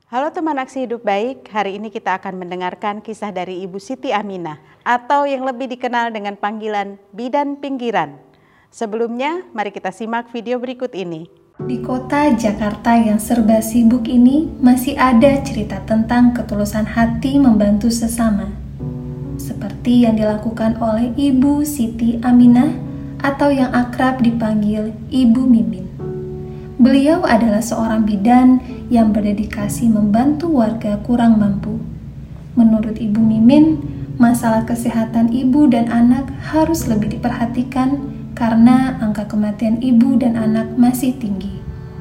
Halo teman Aksi Hidup Baik, hari ini kita akan mendengarkan kisah dari Ibu Siti Aminah atau yang lebih dikenal dengan panggilan Bidan Pinggiran. Sebelumnya, mari kita simak video berikut ini. Di kota Jakarta yang serba sibuk ini masih ada cerita tentang ketulusan hati membantu sesama. Seperti yang dilakukan oleh Ibu Siti Aminah atau yang akrab dipanggil Ibu Mimin. Beliau adalah seorang bidan yang berdedikasi membantu warga kurang mampu. Menurut Ibu Mimin, masalah kesehatan ibu dan anak harus lebih diperhatikan karena angka kematian ibu dan anak masih tinggi.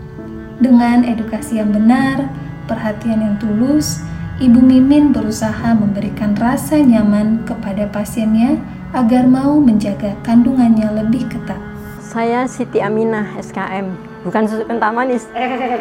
Dengan edukasi yang benar, perhatian yang tulus, Ibu Mimin berusaha memberikan rasa nyaman kepada pasiennya agar mau menjaga kandungannya lebih ketat. Saya Siti Aminah, SKM, bukan susu kental manis.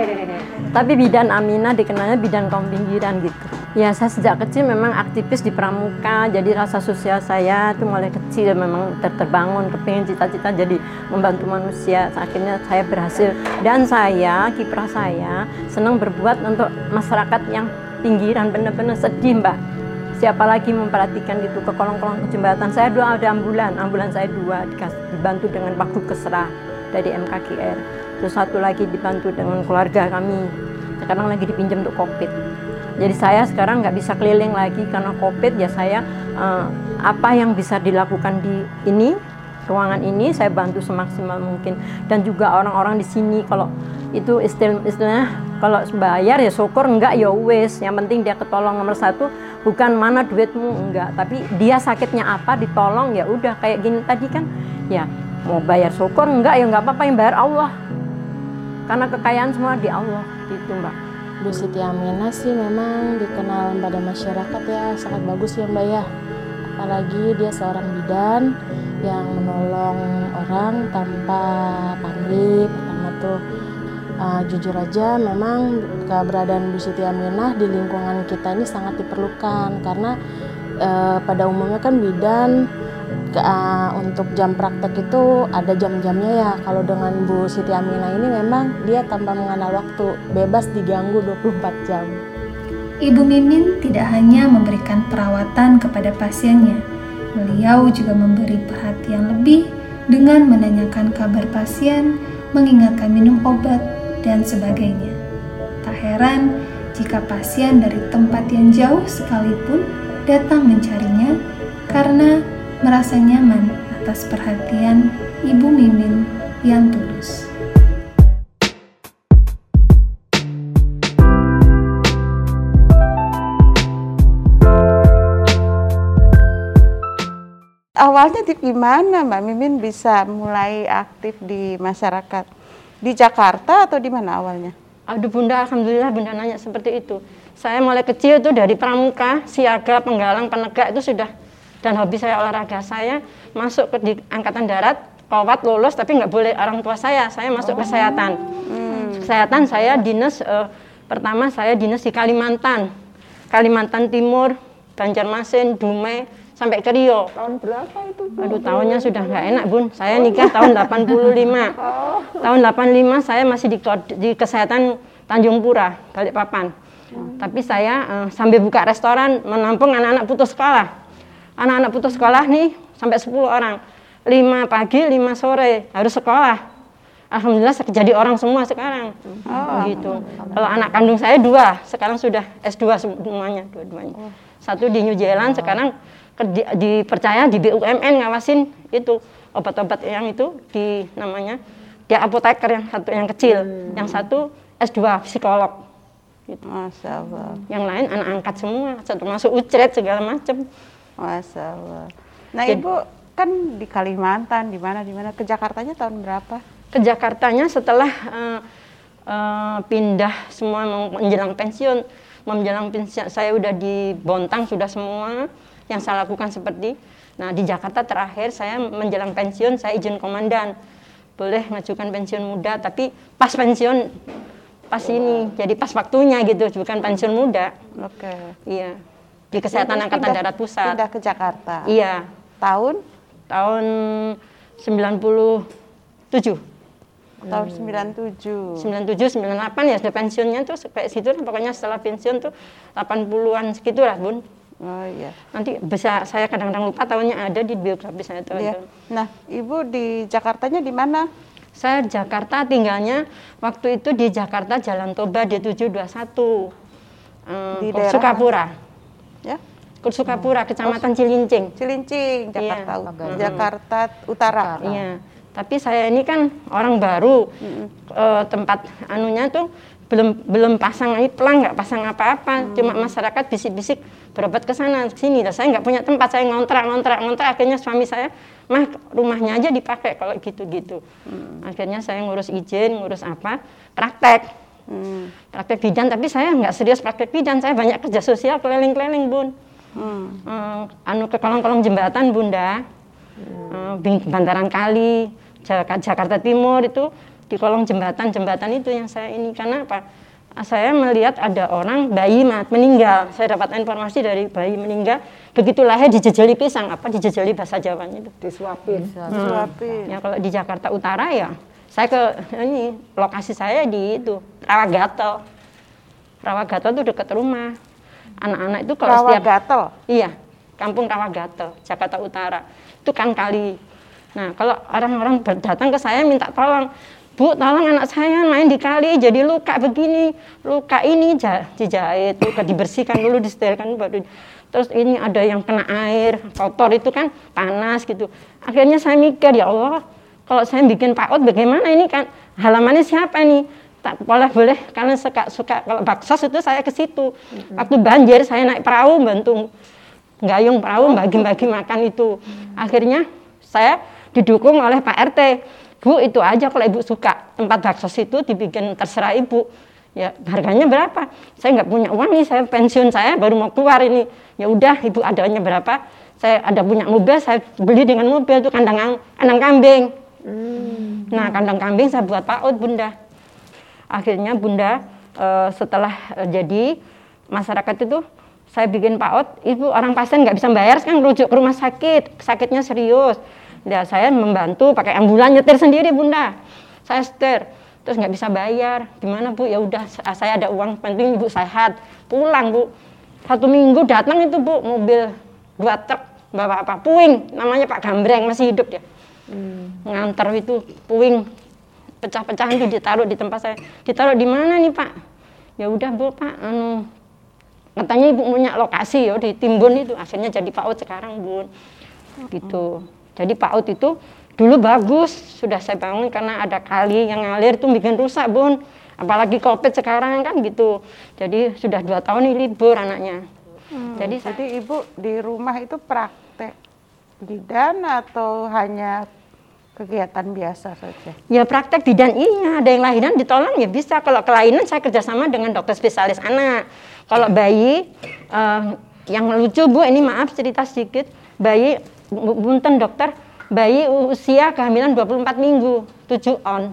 Tapi bidan Aminah dikenalnya bidan kaum pinggiran gitu. Ya, saya sejak kecil memang aktivis di pramuka, jadi rasa sosial saya itu mulai kecil memang terbangun, kepingin cita-cita jadi membantu manusia. Akhirnya saya berhasil dan saya, kiprah saya senang berbuat untuk masyarakat yang pinggiran, benar-benar sedih Mbak. Siapa lagi memperhatikan gitu ke kolong-kolong ke jembatan. Saya dua ada ambulan saya dua dibantu dengan waktu keserah dari MKGR. Terus satu lagi dibantu dengan keluarga kami. Sekarang lagi dipinjam untuk COVID. Jadi saya sekarang nggak bisa keliling lagi karena COVID. Ya saya apa yang bisa dilakukan di ini ruangan ini saya bantu semaksimal mungkin. Dan juga orang-orang di sini kalau itu istilahnya kalau bayar ya syukur, enggak ya wes. Yang penting dia ketolong. Nomor satu bukan mana duitmu, enggak, tapi dia sakitnya apa ditolong, ya udah kayak gini tadi kan. Ya mau bayar syukur enggak ya enggak apa-apa, yang bayar Allah. Karena kekayaan semua di Allah gitu Mbak. Bu Siti Aminah sih memang dikenal pada masyarakat ya sangat bagus ya Mbak ya. Apalagi dia seorang bidan yang menolong orang tanpa pamrih. Pertama tuh jujur aja memang keberadaan Bu Siti Aminah di lingkungan kita ini sangat diperlukan karena pada umumnya kan bidan untuk jam praktek itu ada jam-jamnya ya. Kalau dengan Bu Siti Aminah ini memang dia tanpa mengenal waktu, bebas diganggu 24 jam. Ibu Mimin tidak hanya memberikan perawatan kepada pasiennya, beliau juga memberi perhatian lebih dengan menanyakan kabar pasien, mengingatkan minum obat, dan sebagainya. Tak heran jika pasien dari tempat yang jauh sekalipun datang mencarinya karena merasa nyaman atas perhatian Ibu Mimin yang tulus. Awalnya di gimana Mbak Mimin bisa mulai aktif di masyarakat? Di Jakarta atau di mana awalnya? Aduh Bunda, alhamdulillah Bunda nanya seperti itu. Saya mulai kecil itu dari pramuka, siaga, penggalang, penegak itu sudah. Dan hobi saya olahraga. Saya masuk di Angkatan Darat, kowat lulus tapi nggak boleh orang tua saya masuk kesehatan. Kesehatan saya dinas, pertama saya dinas di Kalimantan Timur, Banjarmasin, Dumai, sampai ke Rio. Tahun berapa itu? Aduh, tahunnya sudah nggak enak Bun. Saya nikah tahun 85. Tahun 85 saya masih di kesehatan Tanjung Pura, Balikpapan. Tapi saya sambil buka restoran menampung anak-anak putus sekolah. Anak-anak putus sekolah nih sampai 10 orang. 5 pagi, 5 sore harus sekolah. Alhamdulillah jadi orang semua sekarang. Gitu. Kalau anak kandung saya 2, sekarang sudah S2 semuanya, dua-duanya. Satu di New Zealand, sekarang dipercaya di BUMN ngawasin itu obat-obat yang itu di namanya dia apoteker yang satu yang kecil, yang satu S2 psikolog gitu. Masya Allah. Yang lain anak angkat semua, termasuk ucret segala macam. Masya Allah. Nah Ibu kan di Kalimantan, di mana ke Jakartanya tahun berapa? Ke Jakartanya setelah pindah semua menjelang pensiun saya udah di Bontang sudah semua yang saya lakukan seperti. Nah di Jakarta terakhir saya menjelang pensiun saya izin komandan. Boleh ngajukan pensiun muda tapi pas pensiun pas ini jadi pas waktunya gitu, bukan pensiun muda. Oke. Iya. Di Kesehatan Angkatan Darat Pusat. Pindah ke Jakarta. Iya. Tahun 97. Tahun 97. 97, 98 ya sudah pensiunnya tuh kayak situ lah, pokoknya setelah pensiun tuh 80-an segitu lah Bun. Oh iya. Nanti bisa saya kadang-kadang lupa tahunnya, ada di biografi saya tuh. Iya. Nah, Ibu di Jakartanya di mana? Saya Jakarta tinggalnya waktu itu di Jakarta Jalan Toba D721. Di daerah Sukapura. Ya? Sukapura, Kecamatan Cilincing. Cilincing, Jakarta, Iya. Jakarta Utara. Iya. Tapi saya ini kan orang baru, tempat anunya tuh belum pasang ini pelang, nggak pasang apa-apa, cuma masyarakat bisik-bisik berobat ke sana sini. Saya nggak punya tempat, saya ngontrak. Akhirnya suami saya, mah rumahnya aja dipakai kalau gitu-gitu. Akhirnya saya ngurus izin, ngurus apa, praktek bidan. Tapi saya nggak serius praktek bidan, saya banyak kerja sosial keliling-keliling Bun. Ke kolong-kolong jembatan Bunda, bantaran kali, Jakarta Timur itu di kolong jembatan itu yang saya ini. Karena apa? Saya melihat ada orang bayi meninggal. Saya dapat informasi dari bayi meninggal, begitu lahir dijejali pisang, dijejali bahasa Jawanya itu. Disuapin. Disuapin. Ya kalau di Jakarta Utara ya, saya ke lokasi saya di itu Rawagatel. Rawagatel itu dekat rumah. Anak-anak itu kalau Rawagatel. Iya, Kampung Rawagatel, Jakarta Utara. Itu kan kali. Nah, kalau orang-orang datang ke saya minta tolong, Bu, tolong anak saya main di kali, jadi luka begini, luka ini dijahit, luka dibersihkan dulu, disterilkan baru. Terus ini ada yang kena air, kotor itu kan panas gitu. Akhirnya saya mikir, ya Allah, kalau saya bikin PAUD bagaimana ini kan, halamannya siapa nih? Tak boleh, karena suka kalau baksos itu saya ke situ. Waktu banjir saya naik perahu bantu gayung perahu bagi-bagi makan itu. Akhirnya saya didukung oleh Pak RT. Bu, itu aja kalau Ibu suka tempat baksos itu dibikin, terserah Ibu. Ya harganya berapa? Saya nggak punya uang nih, saya pensiun, saya baru mau keluar ini. Ya udah, Ibu adanya berapa? Saya ada punya mobil, saya beli dengan mobil itu kandang kambing. Nah, kandang kambing saya buat PAUD Bunda. Akhirnya Bunda setelah jadi masyarakat itu saya bikin PAUD, Ibu orang pasien nggak bisa bayar, sekarang rujuk ke rumah sakit, sakitnya serius. Ya saya membantu pakai ambulan, nyetir sendiri Bunda. Saya setir, terus nggak bisa bayar. Gimana Bu? Ya udah, saya ada uang, penting Ibu sehat. Pulang Bu. 1 minggu datang itu Bu, mobil 2 truk bawa apa? Puing, namanya Pak Gambreng, masih hidup dia. Ngantar itu puing pecah-pecahan itu ditaruh di tempat saya. Ditaruh di mana nih Pak? Ya udah Bu, Pak, katanya Ibu punya lokasi ya di Timbun itu. Akhirnya jadi PAUD sekarang Bun. Gitu. Jadi PAUD itu dulu bagus, sudah saya bangun karena ada kali yang ngalir itu bikin rusak Bun. Apalagi COVID sekarang kan gitu. Jadi sudah 2 tahun ini libur anaknya. Jadi Ibu di rumah itu praktek bidan atau hanya kegiatan biasa saja? Ya praktek bidan iya, ada yang lahiran ditolong ya bisa. Kalau kelainan saya kerjasama dengan dokter spesialis anak. Kalau bayi, yang lucu Bu, ini maaf cerita sedikit. Bayi, punten dokter, bayi usia kehamilan 24 minggu, 7 on.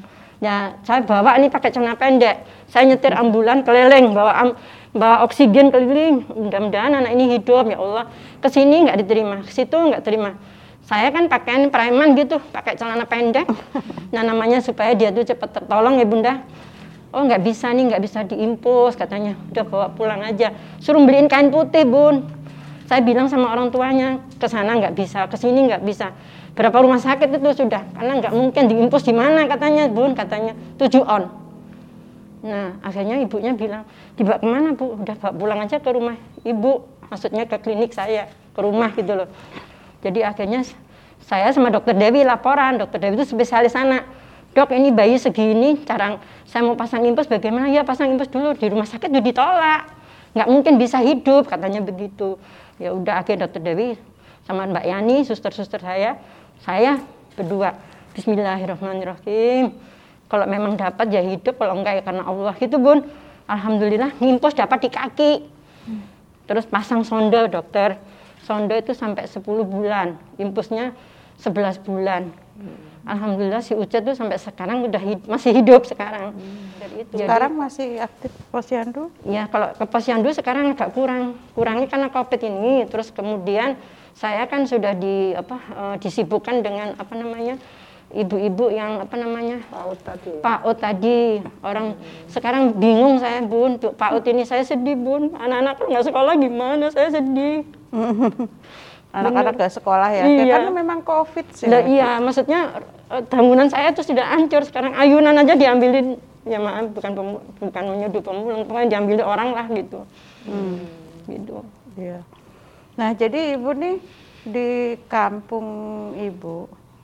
Ya saya bawa ini pakai celana pendek. Saya nyetir ambulan keliling, bawa oksigen keliling. Mudah-mudahan anak ini hidup, ya Allah. Kesini nggak diterima, ke situ nggak terima. Saya kan pakaian preman gitu, pakai celana pendek. Nah namanya supaya dia tuh cepat tertolong ya Bunda. Oh nggak bisa nih, nggak bisa diimpus katanya. Udah bawa pulang aja. Suruh beliin kain putih Bun. Saya bilang sama orang tuanya, ke sana nggak bisa, ke sini nggak bisa. Berapa rumah sakit itu sudah, karena nggak mungkin diimpus di mana katanya Bun, katanya 7 on. Nah akhirnya ibunya bilang, dibawa kemana Bu? Udah bawa pulang aja ke rumah Ibu, maksudnya ke klinik saya, ke rumah gitu loh. Jadi akhirnya saya sama dokter Dewi laporan, dokter Dewi itu spesialis anak. Dok ini bayi segini, saya mau pasang impus bagaimana? Ya pasang impus dulu, di rumah sakit udah ditolak. Nggak mungkin bisa hidup, katanya begitu. Ya udah akhirnya dokter Dewi sama Mbak Yani, suster-suster saya berdua. Bismillahirrahmanirrahim. Kalau memang dapat ya hidup, kalau enggak ya karena Allah gitu Bun. Alhamdulillah ngimpus dapat di kaki. Terus pasang sonde dokter. Sonde itu sampai 10 bulan, impusnya 11 bulan. Alhamdulillah si Ucet tuh sampai sekarang udah masih hidup sekarang. Dari itu. Sekarang masih aktif posyandu? Ya kalau ke posyandu sekarang agak kurangnya karena COVID ini. Terus kemudian saya kan sudah disibukkan dengan ibu-ibu yang PAUD tadi. Orang sekarang bingung saya, Bun. PAUD ini saya sedih, Bun. Anak-anak nggak sekolah gimana? Saya sedih. Anak-anak nggak sekolah ya? Iya. Karena memang COVID sih. Iya, maksudnya bangunan saya tuh sudah hancur. Sekarang ayunan aja diambilin. Ya maaf, bukan menyuduh pemulung, pokoknya diambil orang lah gitu. Gitu. Iya. Nah, jadi Ibu nih di kampung Ibu,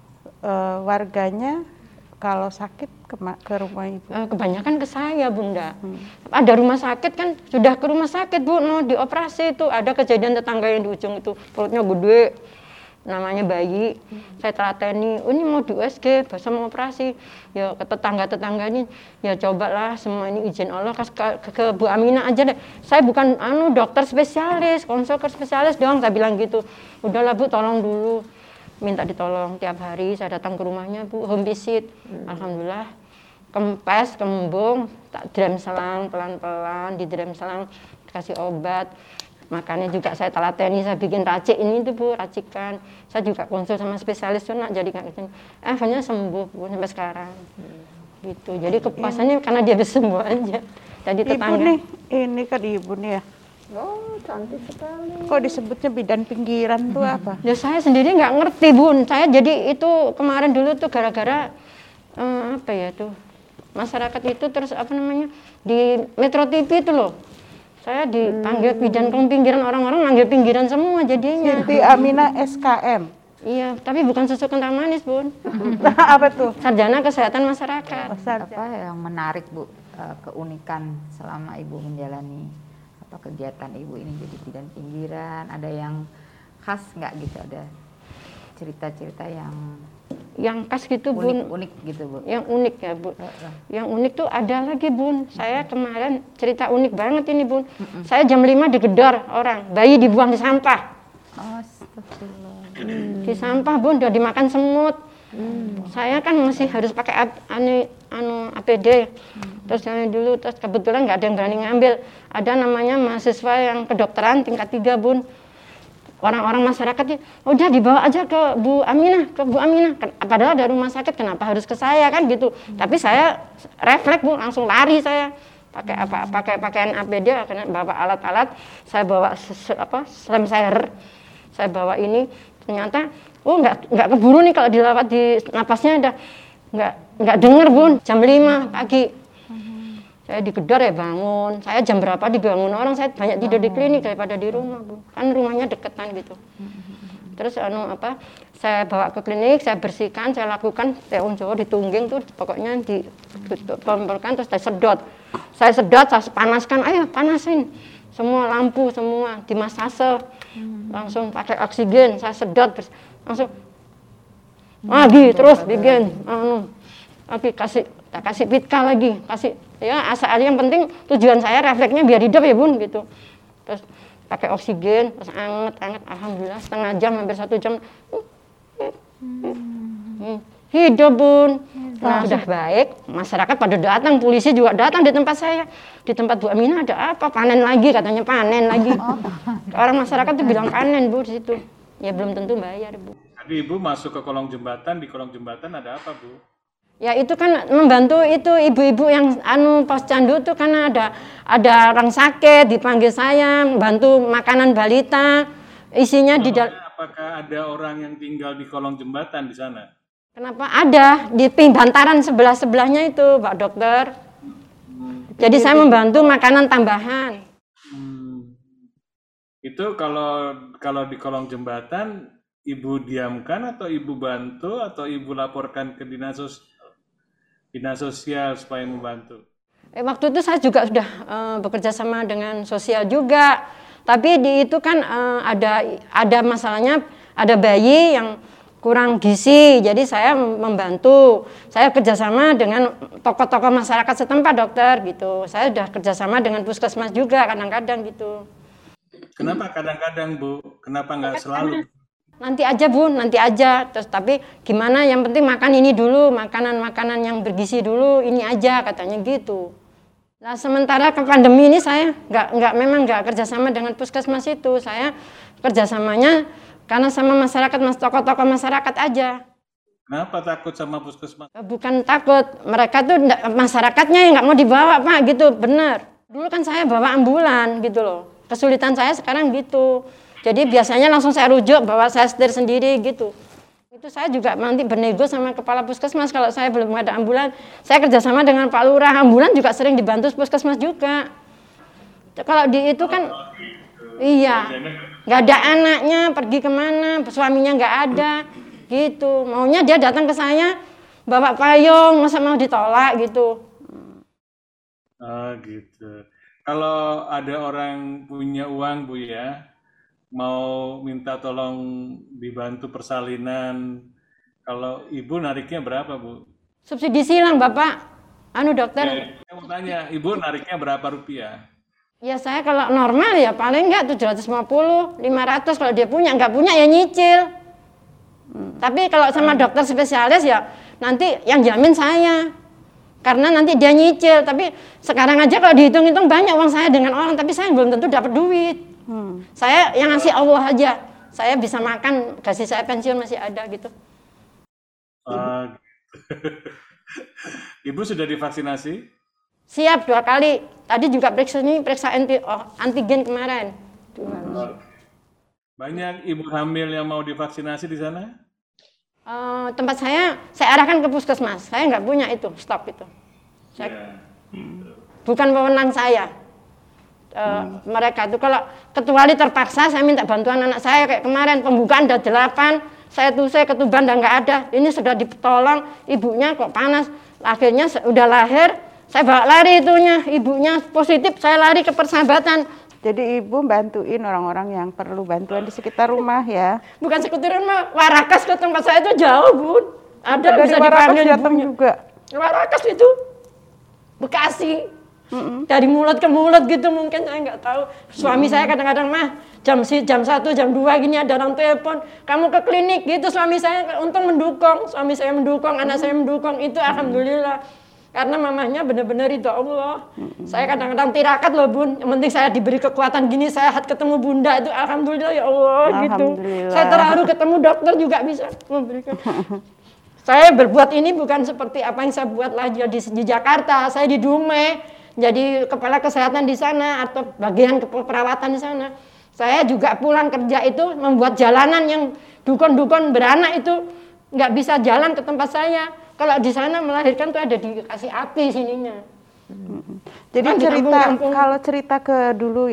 warganya kalau sakit ke rumah Ibu? Kebanyakan ke saya, Bunda. Ada rumah sakit kan, sudah ke rumah sakit, Bu, mau dioperasi itu. Ada kejadian tetangga yang di ujung itu, perutnya gede, namanya bayi. Saya telateni, ini mau di USG, bahasa mau operasi. Ya ke tetangga-tetangga ini, ya cobalah semua ini izin Allah, ke Bu Aminah aja deh. Saya bukan dokter spesialis, konsul ke spesialis doang, saya bilang gitu. Udahlah Bu, tolong dulu. Minta ditolong tiap hari, saya datang ke rumahnya, Bu, home visit. Alhamdulillah, kempes, kembung, tak direm selang, pelan-pelan, direm selang, kasih obat. Makannya juga saya telateni, saya bikin racik ini tuh, Bu, racikan. Saya juga konsul sama spesialis tuh, nak, jadi nggak gitu. Akhirnya sembuh, Bu, sampai sekarang. Gitu, jadi kepuasannya karena dia bisa sembuh aja. Jadi tetangga. Ibu nih, ini kan Ibu nih ya. Oh, cantik sekali. Kok disebutnya bidan pinggiran tuh apa? Ya saya sendiri nggak ngerti, Bun. Saya jadi itu kemarin dulu tuh gara-gara apa ya tuh, masyarakat itu terus apa namanya di Metro TV itu loh. Saya dipanggil bidan pinggiran, orang-orang manggil pinggiran semua jadinya. Siti Aminah SKM. Iya, tapi bukan susu kental manis, Bun. Apa tuh? Sarjana Kesehatan Masyarakat. Apa yang menarik, Bu, keunikan selama Ibu menjalani kegiatan Ibu ini jadi bidan pinggiran? Ada yang khas nggak gitu? Ada cerita-cerita yang khas gitu, Bun. Unik gitu, Bu. Yang unik ya, Bu. Yang unik tuh ada lagi, Bun. Saya kemarin cerita unik banget ini, Bun. Saya jam 5 digedor orang, bayi dibuang di sampah. Astagfirullah. Di sampah, Bun, udah dimakan semut. Saya kan masih harus pakai APD. Terus dulu, terus kebetulan nggak ada yang berani ngambil. Ada namanya mahasiswa yang kedokteran tingkat 3, Bun. Orang-orang masyarakatnya, udah dibawa aja ke Bu Aminah, Padahal ada rumah sakit, kenapa harus ke saya kan gitu. Tapi saya refleks, Bu, langsung lari saya. Pakai pakaian APD, akhirnya bawa alat-alat, saya bawa slam share. Saya bawa ini, ternyata nggak keburu nih kalau dilawat di napasnya ada nggak dengar, Bun. Jam 5 pagi saya digedor ya bangun. Saya jam berapa dibangun orang, saya banyak tidur di klinik daripada di rumah, Bu. Kan rumahnya deketan gitu. Terus saya bawa ke klinik, saya bersihkan, saya lakukan teung Jawa ditungging tuh, pokoknya dipomporkan terus saya sedot. Saya panaskan, ayo panasin. Semua lampu semua dimasase. Langsung pakai oksigen, saya sedot langsung lagi terus bikin lagi kasih pitka lagi, kasih ya asal yang penting tujuan saya refleksnya biar hidup ya, Bun, gitu. Terus pakai oksigen, terus anget, alhamdulillah setengah jam hampir 1 jam hidup, Bun. Nah, sudah baik, masyarakat pada datang, polisi juga datang di tempat saya. Di tempat Bu Aminah ada apa? Panen lagi, katanya panen lagi. Orang masyarakat tuh bilang panen, Bu, di situ. Ya belum tentu bayar, Bu. Tadi Ibu masuk ke kolong jembatan, di kolong jembatan ada apa, Bu? Ya itu kan membantu itu ibu-ibu yang poscandu tuh, karena ada orang sakit, dipanggil saya, bantu makanan balita, isinya di dalam. Apakah ada orang yang tinggal di kolong jembatan di sana? Kenapa ada di bantaran sebelahnya itu, Pak Dokter. Jadi saya membantu makanan tambahan. Itu kalau di kolong jembatan Ibu diamkan atau Ibu bantu atau Ibu laporkan ke dinas sosial supaya membantu? Waktu itu saya juga sudah bekerja sama dengan sosial juga. Tapi di itu kan ada masalahnya, ada bayi yang kurang gizi, jadi saya membantu. Saya kerjasama dengan tokoh-tokoh masyarakat setempat, Dokter, gitu. Saya sudah kerjasama dengan puskesmas juga kadang-kadang gitu. Kenapa kadang-kadang, Bu? Kenapa nggak selalu? Nanti aja, Bu, nanti aja. Terus tapi gimana? Yang penting makan ini dulu, makanan-makanan yang bergizi dulu, ini aja katanya gitu. Nah, sementara ke pandemi ini saya memang nggak kerjasama dengan puskesmas itu. Saya kerjasamanya karena sama masyarakat, tokoh-tokoh masyarakat aja. Kenapa takut sama puskesmas? Bukan takut, mereka tuh masyarakatnya yang nggak mau dibawa Pak gitu, bener. Dulu kan saya bawa ambulan gitu loh, kesulitan saya sekarang gitu. Jadi biasanya langsung saya rujuk, bawa saya setir sendiri gitu. Itu saya juga nanti bernego sama kepala puskesmas kalau saya belum ada ambulan. Saya kerjasama dengan Pak Lurah, ambulan juga sering dibantu puskesmas juga. Kalau di itu kan, iya, nggak ada anaknya, pergi kemana, suaminya nggak ada. Gitu, maunya dia datang ke saya bawa payung, masa mau ditolak gitu. Gitu. Kalau ada orang punya uang Bu ya, mau minta tolong dibantu persalinan, kalau Ibu nariknya berapa Bu? Subsidi silang Bapak, dokter. Ya, saya mau tanya, Ibu nariknya berapa rupiah? Ya saya kalau normal ya paling enggak 750, 500 kalau dia punya, nggak punya ya nyicil. Tapi kalau sama dokter spesialis ya nanti yang jamin saya. Karena nanti dia nyicil, tapi sekarang aja kalau dihitung-hitung banyak uang saya dengan orang, tapi saya belum tentu dapat duit. Saya yang ngasih Allah aja. Saya bisa makan, gaji saya pensiun masih ada gitu. Ibu sudah divaksinasi? Siap 2 kali. Tadi juga periksa antigen kemarin. Banyak ibu hamil yang mau divaksinasi di sana? Tempat saya arahkan ke puskesmas. Saya nggak punya itu, stok itu. Bukan wewenang saya. Mereka itu kalau kecuali terpaksa saya minta bantuan anak saya kayak kemarin pembukaan ada 8, saya ke Tuban dan nggak ada. Ini sudah ditolong, ibunya kok panas. Akhirnya udah lahir, saya bawa lari itunya, ibunya positif, saya lari ke Persahabatan. Jadi Ibu bantuin orang-orang yang perlu bantuan di sekitar rumah ya? Bukan sekitar rumah, Warakas ke tempat saya itu jauh Bun. Ada dari bisa Warakas dipanggil datang juga? Warakas itu, Bekasi. Dari mulut ke mulut gitu mungkin saya nggak tahu. Suami saya kadang-kadang jam 1, jam 2 gini ada orang telepon, kamu ke klinik gitu. Suami saya untung mendukung, suami saya mendukung, anak saya mendukung, itu alhamdulillah. Karena mamahnya benar-benar itu Allah. Saya kadang-kadang tirakat loh Bun. Yang penting saya diberi kekuatan gini, saya ketemu Bunda itu alhamdulillah ya Allah gitu. Saya terharu ketemu dokter juga bisa memberikan. Saya berbuat ini bukan seperti apa yang saya buat lagi di Jakarta. Saya di Dumai, jadi kepala kesehatan di sana atau bagian keperawatan di sana. Saya juga pulang kerja itu membuat jalanan yang dukun-dukun beranak itu nggak bisa jalan ke tempat saya. Kalau di sana melahirkan tuh ada dikasih api sininya. Jadi kan kalau cerita ke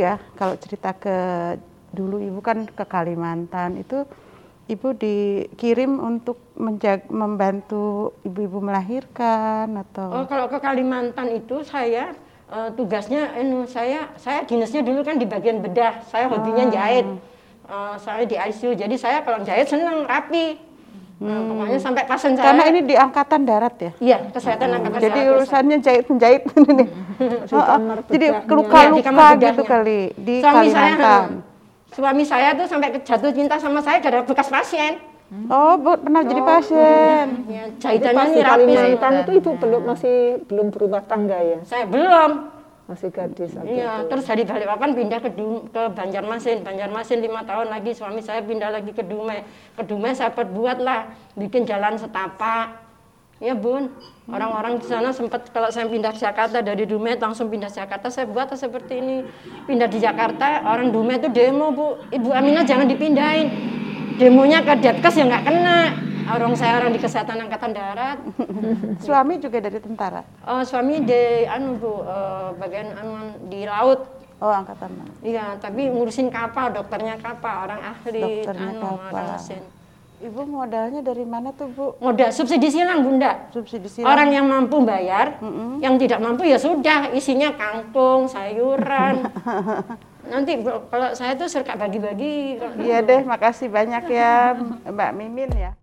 dulu Ibu kan ke Kalimantan itu Ibu dikirim untuk membantu ibu-ibu melahirkan atau? Kalau ke Kalimantan itu saya tugasnya saya dinasnya dulu kan di bagian bedah. Saya hobinya jahit. Saya di ICU. Jadi saya kalau jahit senang rapi. Pokoknya sampai pasien saya. Karena ini di Angkatan Darat ya? Iya, kesehatan Angkatan Darat. Jadi urusannya jahit-menjahit ini. Jadi luka-luka gitu kali di Kalimantan. Suami saya tuh sampai jatuh cinta sama saya gara-gara bekas pasien. Pernah jadi pasien. Ya, jahitannya ini rapi. Kalimantan itu Ibu belum berumah tangga ya? Saya belum. Masih gadis. Iya, terus dari Balikpapan pindah ke Banjarmasin. Banjarmasin 5 tahun lagi suami saya pindah lagi ke Dumai. Ke Dumai saya perbuat lah, bikin jalan setapak. Ya Bun, orang-orang di sana sempat kalau saya pindah ke Jakarta dari Dumai langsung pindah ke Jakarta, saya buat seperti ini. Pindah di Jakarta, orang Dumai itu demo Bu, Ibu Aminah jangan dipindahin. Demonya ke Depkes ya nggak kena. Orang di kesehatan Angkatan Darat. Suami juga dari tentara? Suami di bagian di laut. Angkatan. Iya, tapi ngurusin kapal, dokternya kapal, orang ahli. Dokternya kapal. Mesin. Ibu modalnya dari mana tuh Bu? Modal subsidi silang Bunda. Subsidi silang. Orang yang mampu bayar, yang tidak mampu ya sudah, isinya kangkung, sayuran. Nanti kalau saya tuh suka bagi-bagi. Iya deh, makasih banyak ya Mbak Mimin ya.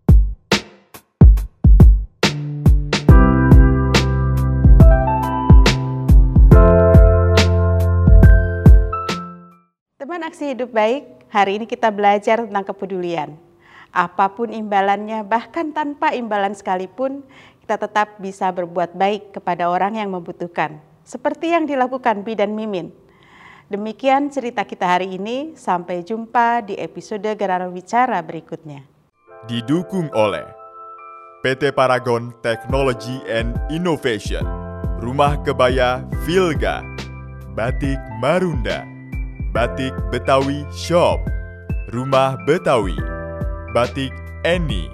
Teman Aksi Hidup Baik, hari ini kita belajar tentang kepedulian. Apapun imbalannya, bahkan tanpa imbalan sekalipun, kita tetap bisa berbuat baik kepada orang yang membutuhkan. Seperti yang dilakukan Bidan Mimin. Demikian cerita kita hari ini, sampai jumpa di episode Gerara Wicara berikutnya. Didukung oleh PT Paragon Technology and Innovation, Rumah Kebaya Vilga, Batik Marunda, Batik Betawi Shop, Rumah Betawi, Batik Eni.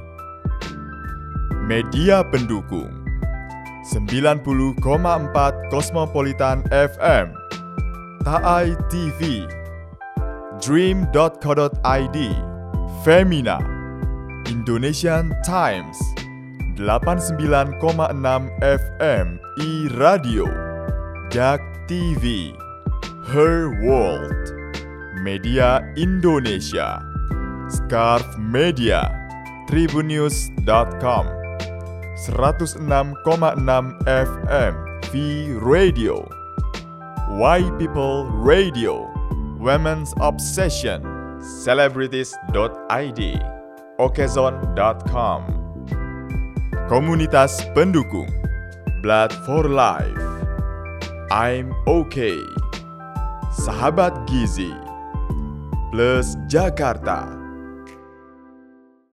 Media pendukung 90,4 Cosmopolitan FM, Taai TV, Dream.co.id, Femina, Indonesian Times, 89,6 FM iRadio, Jak TV, Her World, Media Indonesia, Scarf Media, Tribunnews.com, 106,6 FM V Radio, Why People Radio, Women's Obsession, Celebrities.id, Okezon.com. Komunitas pendukung Blood for Life, I'm Okay, Sahabat Gizi, Plus Jakarta,